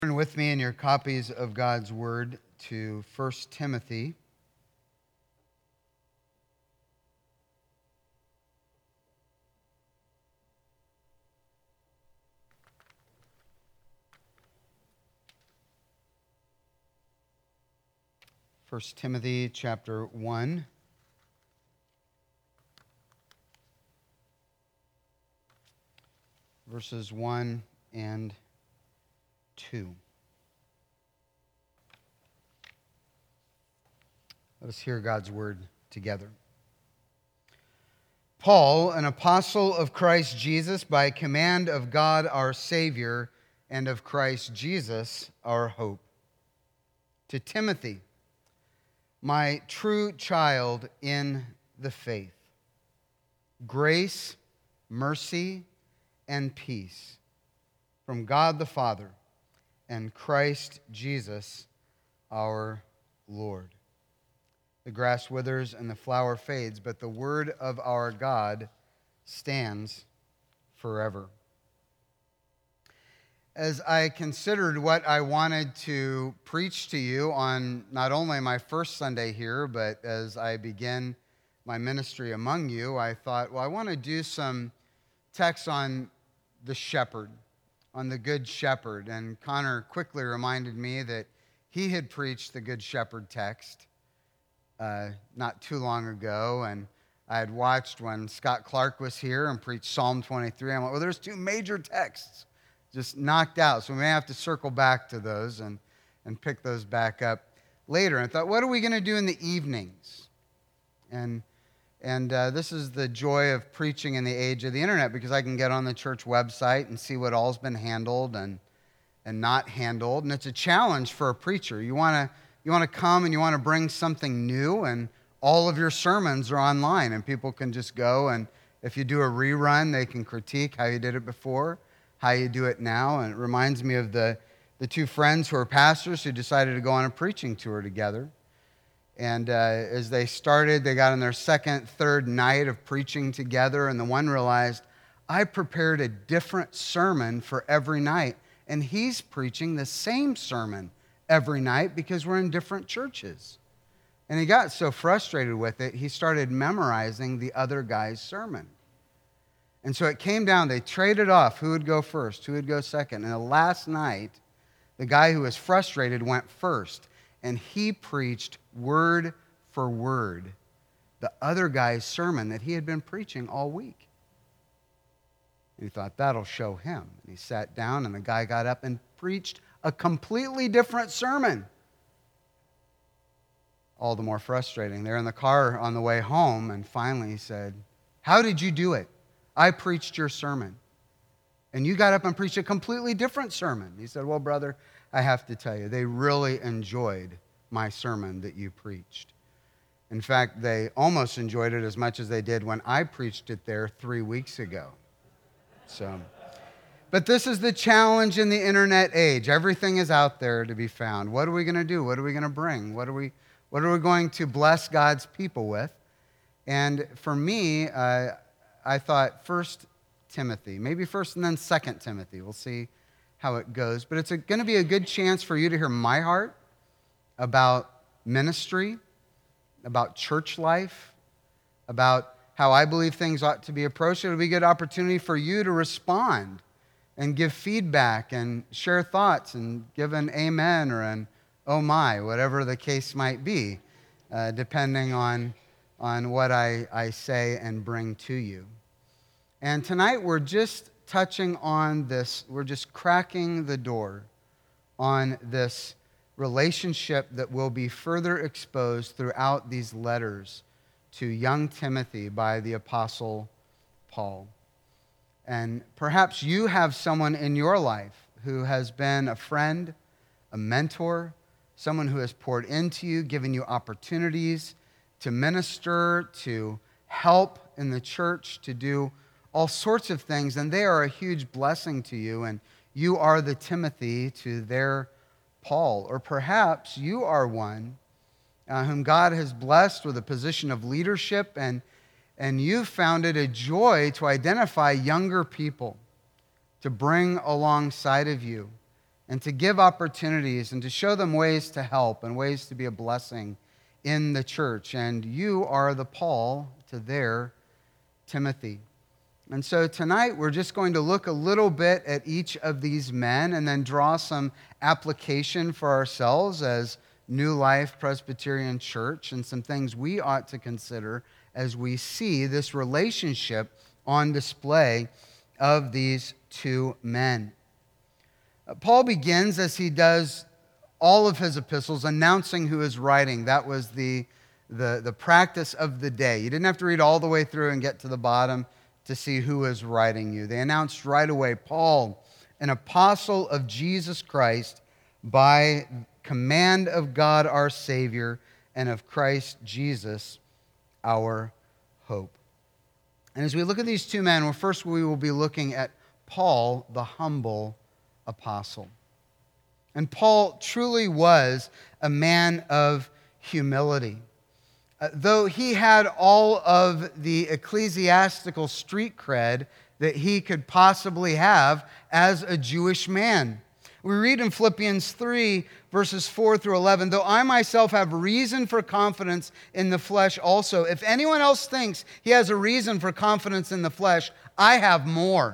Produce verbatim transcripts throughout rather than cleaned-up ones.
Turn with me in your copies of God's Word to First Timothy. First Timothy chapter one. Verses one and two. Let us hear God's word together. Paul, an apostle of Christ Jesus, by command of God our Savior, and of Christ Jesus our hope. To Timothy, my true child in the faith, grace, mercy, and peace from God the Father and Christ Jesus our Lord. The grass withers and the flower fades, but the word of our God stands forever. As I considered what I wanted to preach to you on not only my first Sunday here, but as I begin my ministry among you, I thought, well, I want to do some text on the shepherd, on the Good Shepherd. And Connor quickly reminded me that he had preached the Good Shepherd text uh, not too long ago. And I had watched when Scott Clark was here and preached Psalm twenty-three. I went, well, there's two major texts just knocked out. So we may have to circle back to those and, and pick those back up later. And I thought, what are we going to do in the evenings? And And uh, this is the joy of preaching in the age of the internet, because I can get on the church website and see what all's been handled and and not handled. And it's a challenge for a preacher. You want to you want to come and you want to bring something new, and all of your sermons are online, and people can just go, and if you do a rerun, they can critique how you did it before, how you do it now. And it reminds me of the the two friends who are pastors who decided to go on a preaching tour together. And uh, as they started, they got on their second, third night of preaching together, and the one realized, I prepared a different sermon for every night, and he's preaching the same sermon every night because we're in different churches. And he got so frustrated with it, he started memorizing the other guy's sermon. And so it came down, they traded off who would go first, who would go second. And the last night, the guy who was frustrated went first. And he preached word for word the other guy's sermon that he had been preaching all week. And he thought, that'll show him. And he sat down, and the guy got up and preached a completely different sermon. All the more frustrating. They're in the car on the way home, and finally he said, how did you do it? I preached your sermon, and you got up and preached a completely different sermon. He said, well, brother, I have to tell you, they really enjoyed my sermon that you preached. In fact, they almost enjoyed it as much as they did when I preached it there three weeks ago. So, but this is the challenge in the internet age. Everything is out there to be found. What are we going to do? What are we going to bring? What are we, what are we going to bless God's people with? And for me, uh, I thought First Timothy, maybe first and then Second Timothy. We'll see how it goes. But it's going to be a good chance for you to hear my heart about ministry, about church life, about how I believe things ought to be approached. It'll be a good opportunity for you to respond and give feedback and share thoughts and give an amen or an oh my, whatever the case might be, uh, depending on, on what I, I say and bring to you. And tonight we're just touching on this, we're just cracking the door on this relationship that will be further exposed throughout these letters to young Timothy by the Apostle Paul. And perhaps you have someone in your life who has been a friend, a mentor, someone who has poured into you, given you opportunities to minister, to help in the church, to do all sorts of things, and they are a huge blessing to you, and you are the Timothy to their Paul. Or perhaps you are one uh, whom God has blessed with a position of leadership, and, and you've found it a joy to identify younger people, to bring alongside of you, and to give opportunities and to show them ways to help and ways to be a blessing in the church. And you are the Paul to their Timothy. And so tonight we're just going to look a little bit at each of these men and then draw some application for ourselves as New Life Presbyterian Church and some things we ought to consider as we see this relationship on display of these two men. Paul begins, as he does all of his epistles, announcing who is writing. That was the, the, the practice of the day. You didn't have to read all the way through and get to the bottom to see who is writing you. They announced right away, Paul, an apostle of Jesus Christ, by command of God our Savior, and of Christ Jesus our hope. And as we look at these two men, well, first we will be looking at Paul, the humble apostle. And Paul truly was a man of humility. Uh, though he had all of the ecclesiastical street cred that he could possibly have as a Jewish man. We read in Philippians three, verses four through eleven, though I myself have reason for confidence in the flesh also, if anyone else thinks he has a reason for confidence in the flesh, I have more.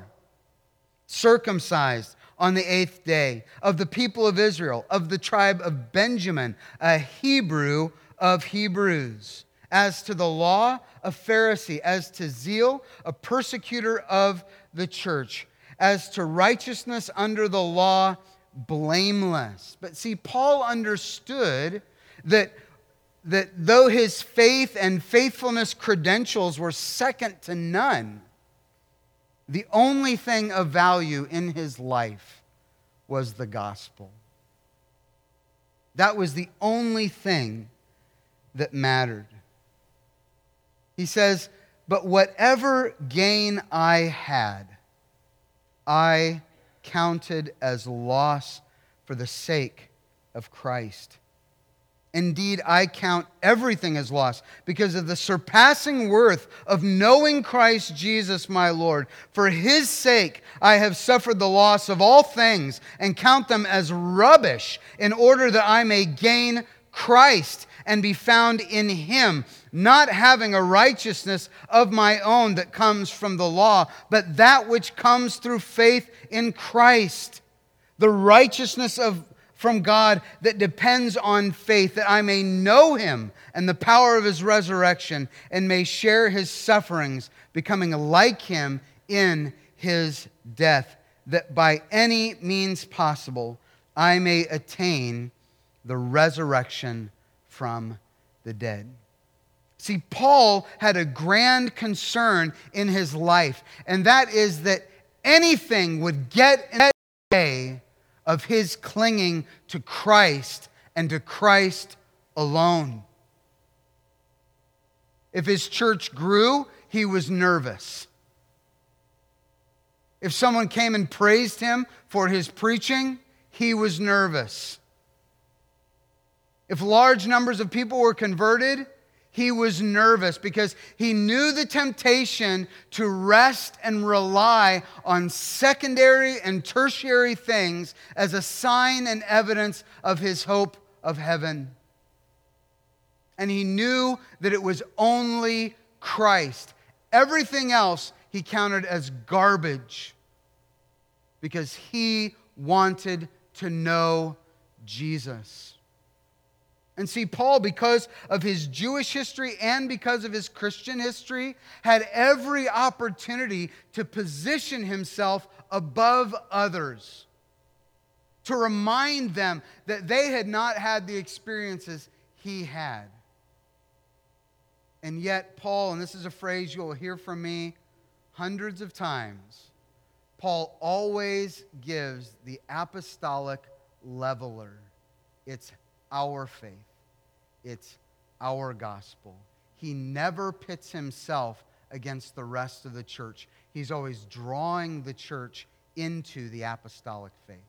Circumcised on the eighth day, of the people of Israel, of the tribe of Benjamin, a Hebrew of Hebrews. As to the law, a Pharisee. As to zeal, a persecutor of the church. As to righteousness under the law, blameless. But see, Paul understood that, that though his faith and faithfulness credentials were second to none, the only thing of value in his life was the gospel. That was the only thing that mattered. He says, but whatever gain I had, I counted as loss for the sake of Christ. Indeed, I count everything as loss because of the surpassing worth of knowing Christ Jesus my Lord. For his sake, I have suffered the loss of all things and count them as rubbish in order that I may gain Christ and be found in him, not having a righteousness of my own that comes from the law, but that which comes through faith in Christ, the righteousness of from God that depends on faith, that I may know him and the power of his resurrection and may share his sufferings, becoming like him in his death, that by any means possible I may attain the resurrection from the dead. See, Paul had a grand concern in his life, and that is that anything would get in the way of his clinging to Christ and to Christ alone. If his church grew, he was nervous. If someone came and praised him for his preaching, he was nervous. If large numbers of people were converted, he was nervous because he knew the temptation to rest and rely on secondary and tertiary things as a sign and evidence of his hope of heaven. And he knew that it was only Christ. Everything else he counted as garbage because he wanted to know Jesus. And see, Paul, because of his Jewish history and because of his Christian history, had every opportunity to position himself above others, to remind them that they had not had the experiences he had. And yet, Paul, and this is a phrase you will hear from me hundreds of times, Paul always gives the apostolic leveler. It's our faith. It's our gospel. He never pits himself against the rest of the church. He's always drawing the church into the apostolic faith.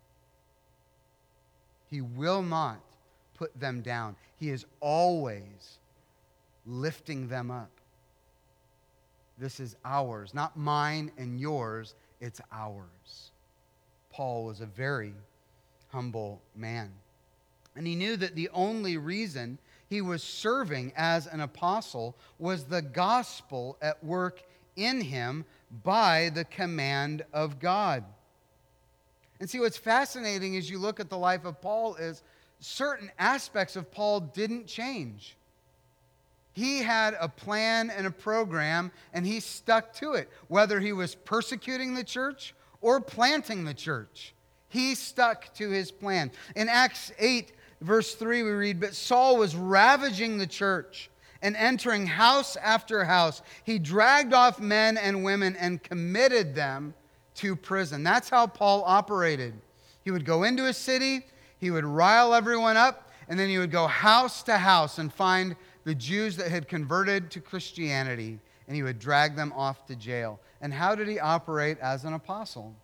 He will not put them down. He is always lifting them up. This is ours, not mine and yours. It's ours. Paul was a very humble man. And he knew that the only reason he was serving as an apostle was the gospel at work in him by the command of God. And see, what's fascinating as you look at the life of Paul is certain aspects of Paul didn't change. He had a plan and a program, and he stuck to it. Whether he was persecuting the church or planting the church, he stuck to his plan. In Acts eight, verse three, we read, "But Saul was ravaging the church and entering house after house. He dragged off men and women and committed them to prison." That's how Paul operated. He would go into a city, he would rile everyone up, and then he would go house to house and find the Jews that had converted to Christianity, and he would drag them off to jail. And how did he operate as an apostle?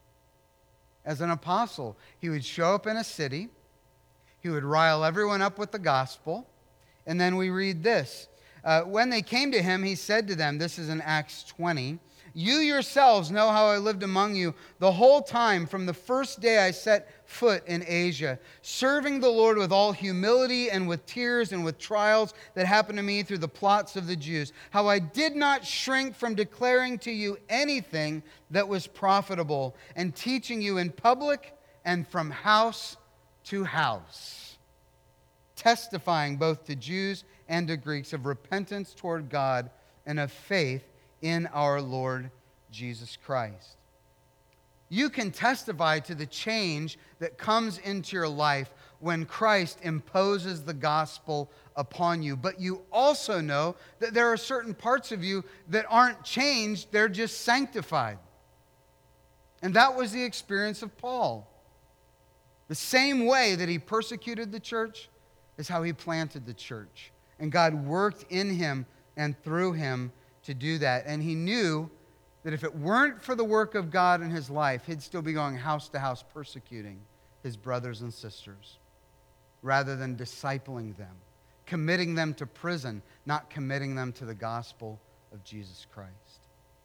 As an apostle, he would show up in a city, he would rile everyone up with the gospel, and then we read this. Uh, when they came to him, he said to them, this is in Acts twenty, "You yourselves know how I lived among you the whole time from the first day I set foot in Asia, serving the Lord with all humility and with tears and with trials that happened to me through the plots of the Jews. How I did not shrink from declaring to you anything that was profitable and teaching you in public and from house to house, testifying both to Jews and to Greeks of repentance toward God and of faith in our Lord Jesus Christ." You can testify to the change that comes into your life when Christ imposes the gospel upon you. But you also know that there are certain parts of you that aren't changed, they're just sanctified. And that was the experience of Paul. The same way that he persecuted the church is how he planted the church. And God worked in him and through him to do that. And he knew that if it weren't for the work of God in his life, he'd still be going house to house persecuting his brothers and sisters rather than discipling them, committing them to prison, not committing them to the gospel of Jesus Christ.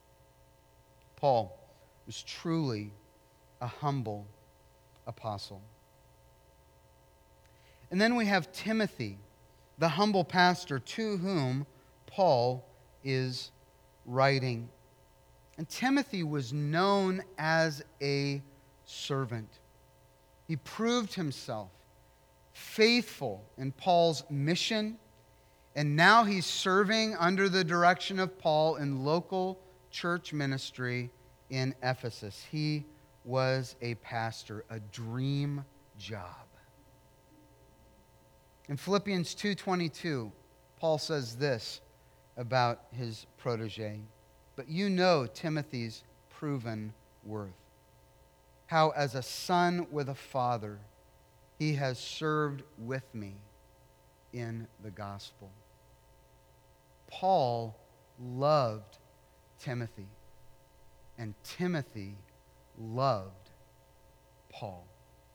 Paul was truly a humble apostle. And then we have Timothy, the humble pastor to whom Paul is writing. And Timothy was known as a servant. He proved himself faithful in Paul's mission, and now he's serving under the direction of Paul in local church ministry in Ephesus. He was a pastor, a dream job. In Philippians two twenty-two, Paul says this about his protege: "But you know Timothy's proven worth, how as a son with a father he has served with me in the gospel." Paul loved Timothy, and Timothy loved Paul.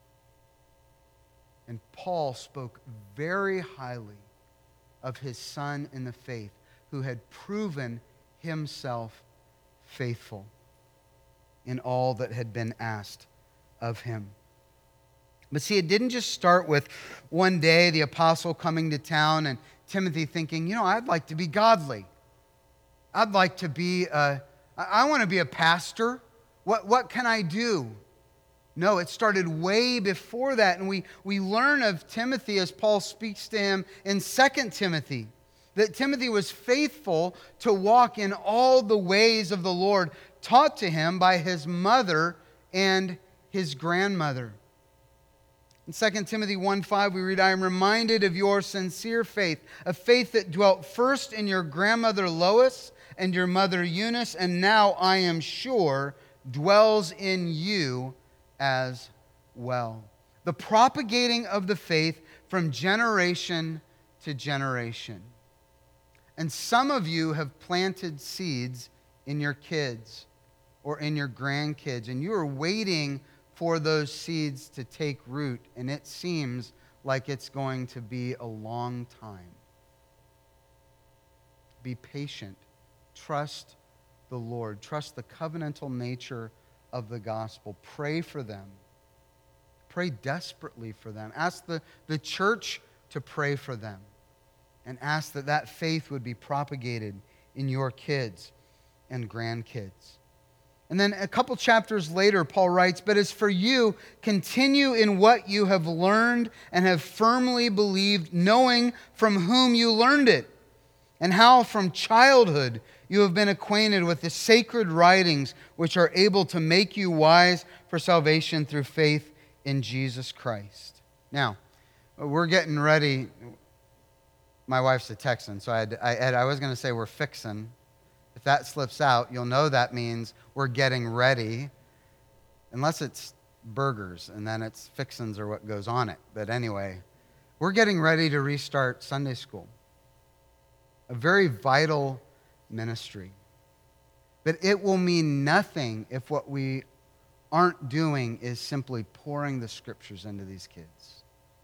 And Paul spoke very highly of his son in the faith, who had proven himself faithful in all that had been asked of him. But see, it didn't just start with one day the apostle coming to town and Timothy thinking, you know, I'd like to be godly. I'd like to be, a, I want to be a pastor. What, what can I do? No, it started way before that. And we, we learn of Timothy as Paul speaks to him in Second Timothy, that Timothy was faithful to walk in all the ways of the Lord, taught to him by his mother and his grandmother. In Second Timothy one five, we read, "I am reminded of your sincere faith, a faith that dwelt first in your grandmother Lois and your mother Eunice, and now I am sure dwells in you as well." The propagating of the faith from generation to generation. And some of you have planted seeds in your kids or in your grandkids, and you are waiting for those seeds to take root, and it seems like it's going to be a long time. Be patient. Trust the Lord. Trust the covenantal nature of the gospel. Pray for them. Pray desperately for them. Ask the, the church to pray for them. And ask that that faith would be propagated in your kids and grandkids. And then a couple chapters later, Paul writes, "But as for you, continue in what you have learned and have firmly believed, knowing from whom you learned it, and how from childhood you have been acquainted with the sacred writings which are able to make you wise for salvation through faith in Jesus Christ." Now, we're getting ready. My wife's a Texan, so I, had, I, I was going to say we're fixing. If that slips out, you'll know that means we're getting ready, unless it's burgers, and then it's fixins or what goes on it. But anyway, we're getting ready to restart Sunday school, a very vital ministry. But it will mean nothing if what we aren't doing is simply pouring the scriptures into these kids.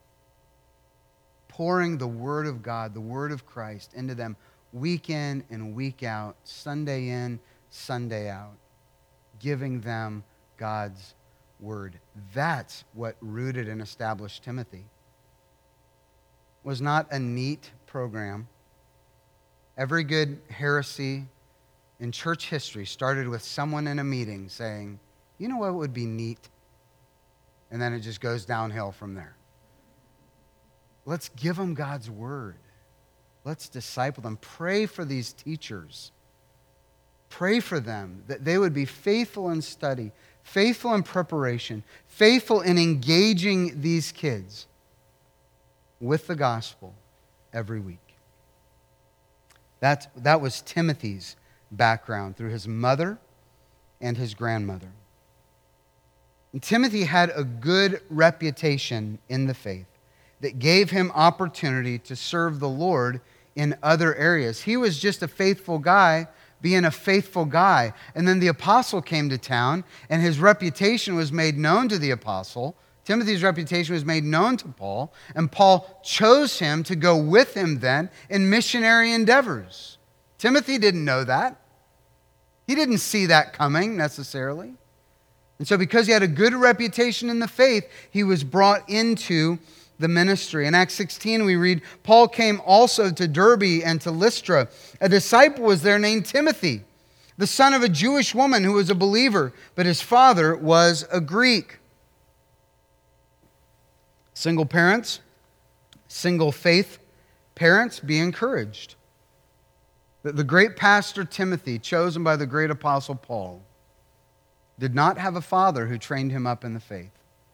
Pouring the Word of God, the Word of Christ into them week in and week out, Sunday in, Sunday out, giving them God's Word. That's what rooted and established Timothy. It was not a neat program. Every good heresy in church history started with someone in a meeting saying, "You know what would be neat?" And then it just goes downhill from there. Let's give them God's Word. Let's disciple them. Pray for these teachers. Pray for them that they would be faithful in study, faithful in preparation, faithful in engaging these kids with the gospel every week. That, that was Timothy's background through his mother and his grandmother. And Timothy had a good reputation in the faith that gave him opportunity to serve the Lord in other areas. He was just a faithful guy, being a faithful guy. And then the apostle came to town, and his reputation was made known to the apostle. Timothy's reputation was made known to Paul, and Paul chose him to go with him then in missionary endeavors. Timothy didn't know that. He didn't see that coming necessarily. And so because he had a good reputation in the faith, he was brought into the ministry. In Acts sixteen, we read, "Paul came also to Derbe and to Lystra. A disciple was there named Timothy, the son of a Jewish woman who was a believer, but his father was a Greek." Single parents, single faith parents, be encouraged. The great pastor Timothy, chosen by the great apostle Paul, did not have a father who trained him up in the faith.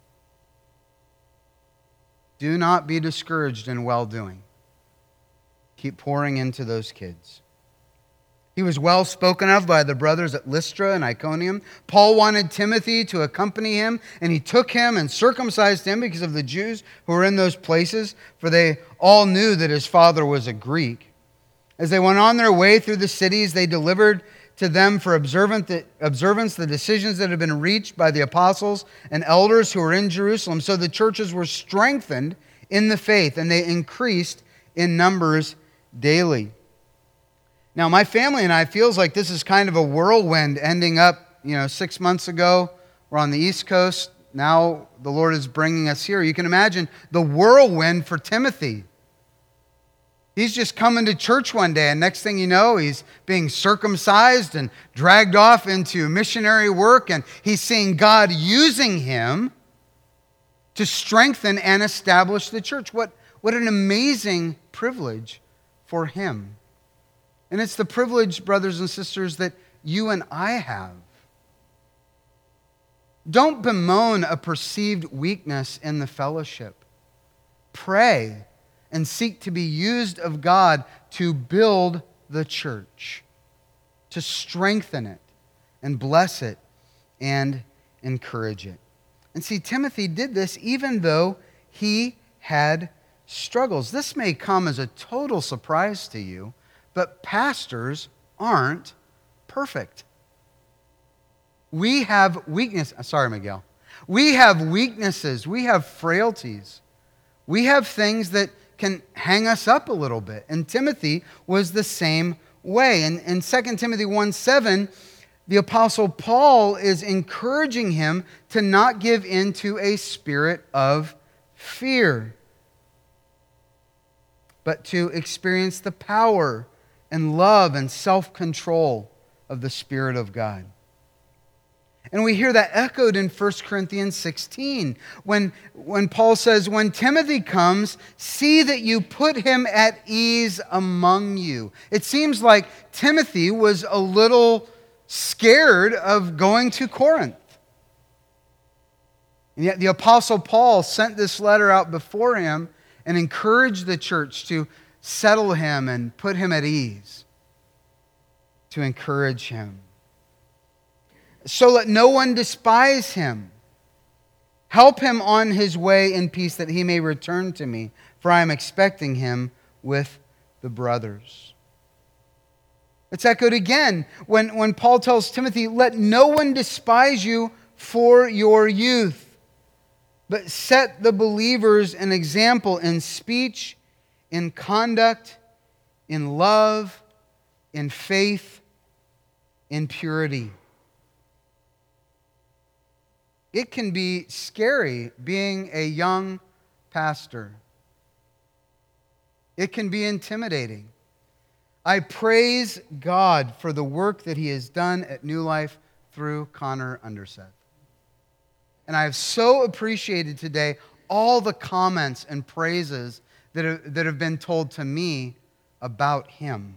Do not be discouraged in well-doing. Keep pouring into those kids. He was well spoken of by the brothers at Lystra and Iconium. Paul wanted Timothy to accompany him, and he took him and circumcised him because of the Jews who were in those places, for they all knew that his father was a Greek. As they went on their way through the cities, they delivered to them for observance the decisions that had been reached by the apostles and elders who were in Jerusalem. So the churches were strengthened in the faith, and they increased in numbers daily. Now, my family and I feels like this is kind of a whirlwind ending up, you know, six months ago. We're on the East Coast. Now the Lord is bringing us here. You can imagine the whirlwind for Timothy. He's just coming to church one day, and next thing you know, he's being circumcised and dragged off into missionary work, and he's seeing God using him to strengthen and establish the church. What, what an amazing privilege for him. And it's the privilege, brothers and sisters, that you and I have. Don't bemoan a perceived weakness in the fellowship. Pray and seek to be used of God to build the church, to strengthen it and bless it and encourage it. And see, Timothy did this even though he had struggles. This may come as a total surprise to you, but pastors aren't perfect. We have weakness. Sorry, Miguel. We have weaknesses. We have frailties. We have things that can hang us up a little bit. And Timothy was the same way. And in Second Timothy one seven, the Apostle Paul is encouraging him to not give in to a spirit of fear, but to experience the power and love and self-control of the Spirit of God. And we hear that echoed in First Corinthians sixteen when, when Paul says, when Timothy comes, see that you put him at ease among you. It seems like Timothy was a little scared of going to Corinth. And yet the Apostle Paul sent this letter out before him and encouraged the church to settle him and put him at ease, to encourage him. So let no one despise him. Help him on his way in peace that he may return to me, for I am expecting him with the brothers. It's echoed again when, when Paul tells Timothy, let no one despise you for your youth, but set the believers an example in speech, in conduct, in love, in faith, in purity. It can be scary being a young pastor. It can be intimidating. I praise God for the work that He has done at New Life through Connor Underseth. And I have so appreciated today all the comments and praises that have, that have been told to me about him.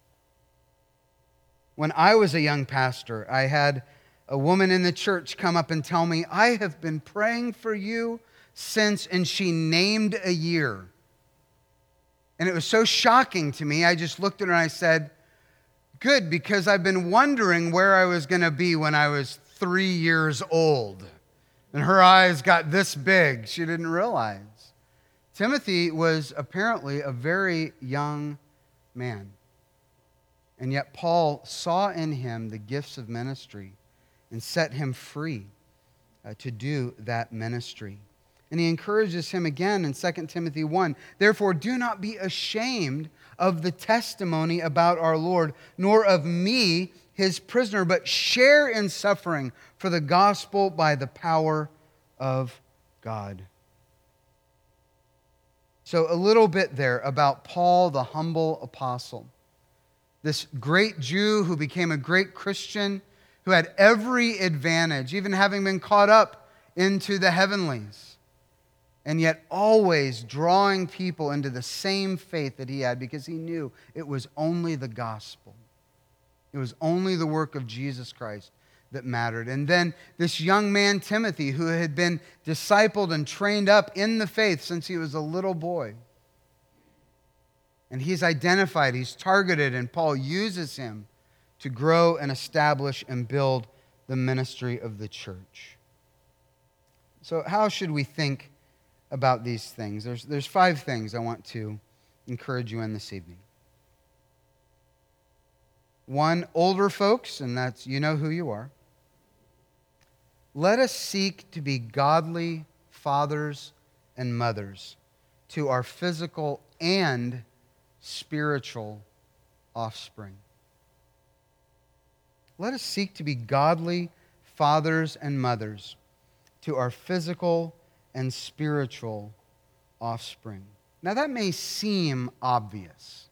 When I was a young pastor, I had a woman in the church come up and tell me, I have been praying for you since, and she named a year. And it was so shocking to me, I just looked at her and I said, good, because I've been wondering where I was going to be when I was three years old. And her eyes got this big. She didn't realize. Timothy was apparently a very young man. And yet Paul saw in him the gifts of ministry and set him free uh, to do that ministry. And he encourages him again in Second Timothy one. Therefore, do not be ashamed of the testimony about our Lord, nor of me, his prisoner, but share in suffering for the gospel by the power of God. So a little bit there about Paul, the humble apostle. This great Jew who became a great Christian, who had every advantage, even having been caught up into the heavenlies, and yet always drawing people into the same faith that he had because he knew it was only the gospel. It was only the work of Jesus Christ that mattered. And then this young man, Timothy, who had been discipled and trained up in the faith since he was a little boy. And he's identified, he's targeted, and Paul uses him to grow and establish and build the ministry of the church. So how should we think about these things? There's, there's five things I want to encourage you in this evening. One, older folks, and that's, you know who you are. Let us seek to be godly fathers and mothers to our physical and spiritual offspring. Let us seek to be godly fathers and mothers to our physical and spiritual offspring. Now that may seem obvious.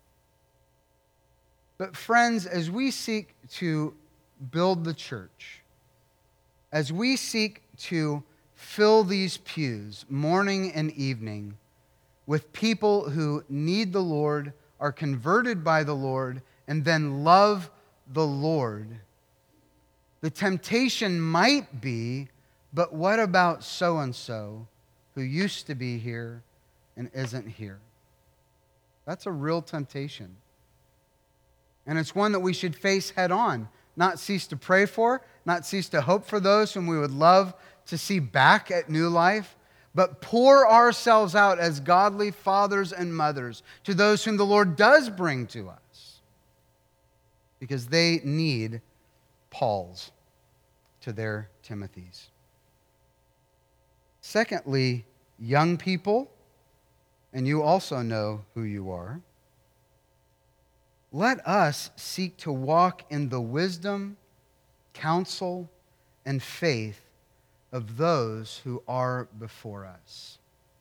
But friends, as we seek to build the church, as we seek to fill these pews morning and evening with people who need the Lord, are converted by the Lord, and then love the Lord, the temptation might be, but what about so-and-so who used to be here and isn't here? That's a real temptation. And it's one that we should face head on, not cease to pray for, not cease to hope for those whom we would love to see back at New Life, but pour ourselves out as godly fathers and mothers to those whom the Lord does bring to us, because they need Pauls to their Timothys. Secondly, young people, and you also know who you are, let us seek to walk in the wisdom counsel, and faith of those who are before us.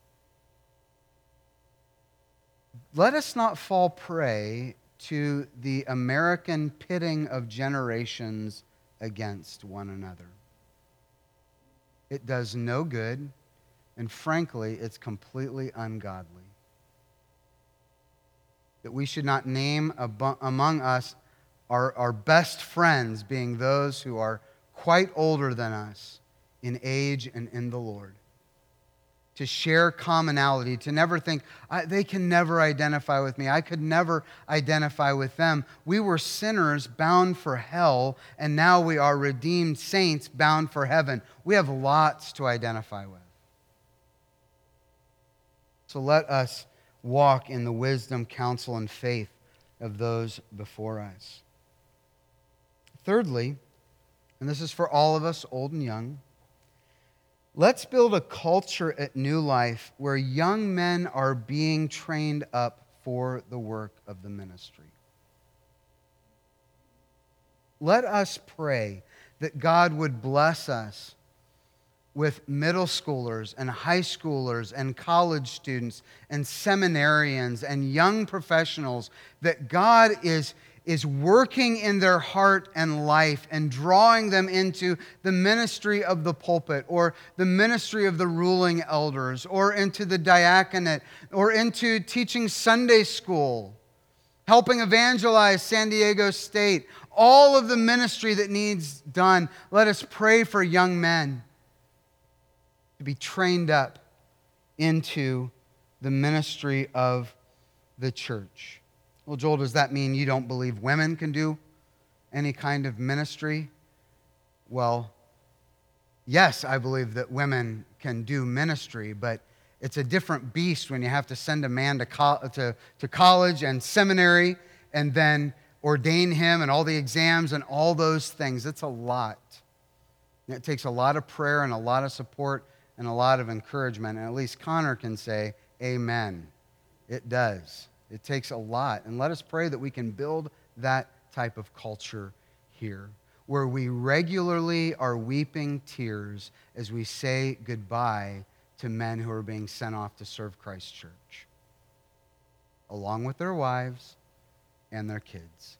Let us not fall prey to the American pitting of generations against one another. It does no good, and frankly, it's completely ungodly. That we should not name abo- among us our, our best friends being those who are quite older than us in age and in the Lord. To share commonality, to never think, I, they can never identify with me. I could never identify with them. We were sinners bound for hell, and now we are redeemed saints bound for heaven. We have lots to identify with. So let us walk in the wisdom, counsel, and faith of those before us. Thirdly, and this is for all of us, old and young, let's build a culture at New Life where young men are being trained up for the work of the ministry. Let us pray that God would bless us with middle schoolers and high schoolers and college students and seminarians and young professionals, that God is is working in their heart and life and drawing them into the ministry of the pulpit or the ministry of the ruling elders or into the diaconate or into teaching Sunday school, helping evangelize San Diego State, all of the ministry that needs done. Let us pray for young men to be trained up into the ministry of the church. Well, Joel, does that mean you don't believe women can do any kind of ministry? Well, yes, I believe that women can do ministry, but it's a different beast when you have to send a man to, co- to, to college and seminary and then ordain him and all the exams and all those things. It's a lot. It takes a lot of prayer and a lot of support and a lot of encouragement. And at least Connor can say, amen. It does. It takes a lot. And let us pray that we can build that type of culture here, where we regularly are weeping tears as we say goodbye to men who are being sent off to serve Christ's church, along with their wives and their kids.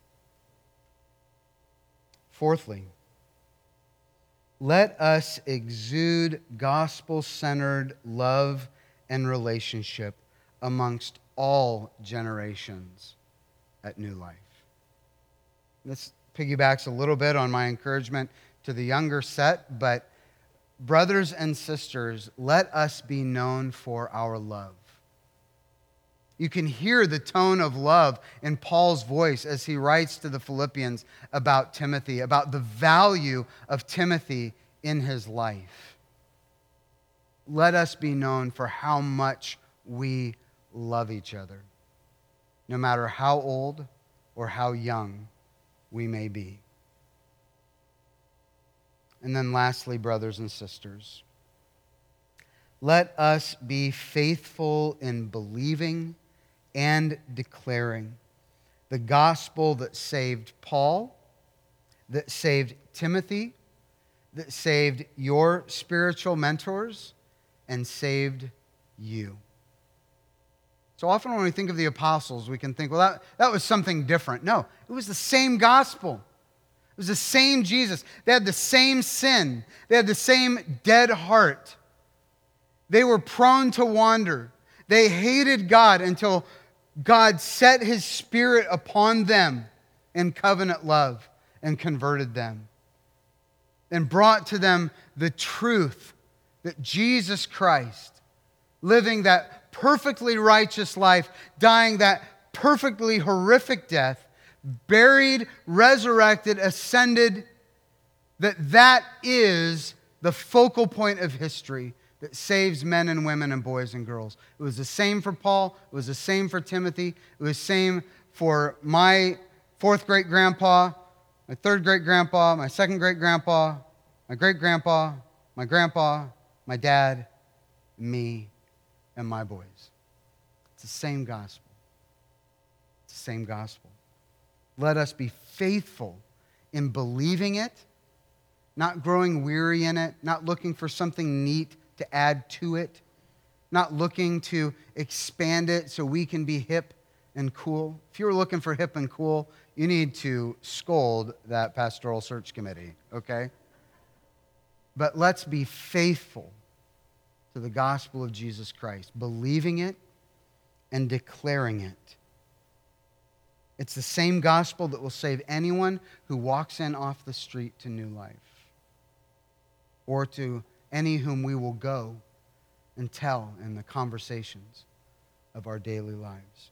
Fourthly, let us exude gospel-centered love and relationship amongst all generations at New Life. This piggybacks a little bit on my encouragement to the younger set, but brothers and sisters, let us be known for our love. You can hear the tone of love in Paul's voice as he writes to the Philippians about Timothy, about the value of Timothy in his life. Let us be known for how much we love each other, no matter how old or how young we may be. And then lastly, brothers and sisters, let us be faithful in believing and declaring the gospel that saved Paul, that saved Timothy, that saved your spiritual mentors, and saved you. So often when we think of the apostles, we can think, well, that, that was something different. No, it was the same gospel. It was the same Jesus. They had the same sin. They had the same dead heart. They were prone to wander. They hated God until God set His Spirit upon them in covenant love and converted them and brought to them the truth that Jesus Christ, living that perfectly righteous life, dying that perfectly horrific death, buried, resurrected, ascended, that that is the focal point of history that saves men and women and boys and girls. It was the same for Paul. It was the same for Timothy. It was the same for my fourth great-grandpa, my third great-grandpa, my second great-grandpa, my great-grandpa, my grandpa, my dad, me, and my boys. It's the same gospel. It's the same gospel. Let us be faithful in believing it not growing weary in it, not looking for something neat to add to it, not looking to expand it so we can be hip and cool. If you're looking for hip and cool, you need to scold that pastoral search committee, okay? But let's be faithful to the gospel of Jesus Christ, believing it and declaring it. It's the same gospel that will save anyone who walks in off the street to new life, or to any whom we will go and tell in the conversations of our daily lives.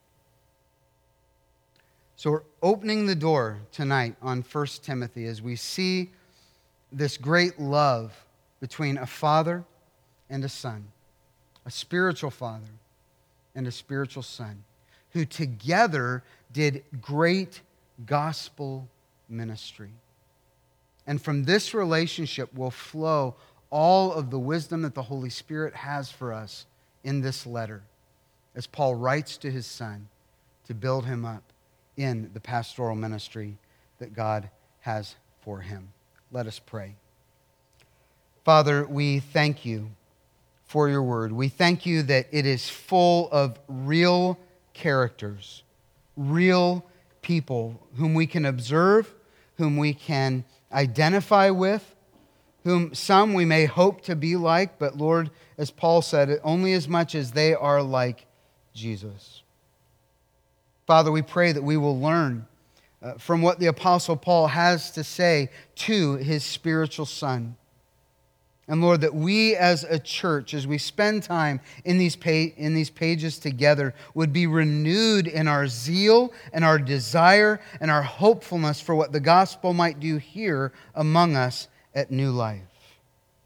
So we're opening the door tonight on First Timothy as we see this great love between a father and a son, a spiritual father and a spiritual son, who together did great gospel ministry. And from this relationship will flow all of the wisdom that the Holy Spirit has for us in this letter, as Paul writes to his son to build him up in the pastoral ministry that God has for him. Let us pray. Father, we thank you for your word. We thank you that it is full of real characters, real people whom we can observe, whom we can identify with, whom some we may hope to be like, but Lord, as Paul said, only as much as they are like Jesus. Father, we pray that we will learn uh, from what the Apostle Paul has to say to his spiritual son. And Lord, that we as a church, as we spend time in these, pa- in these pages together, would be renewed in our zeal and our desire and our hopefulness for what the gospel might do here among us at New Life.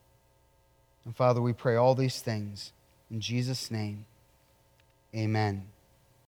And Father, we pray all these things in Jesus' name. Amen.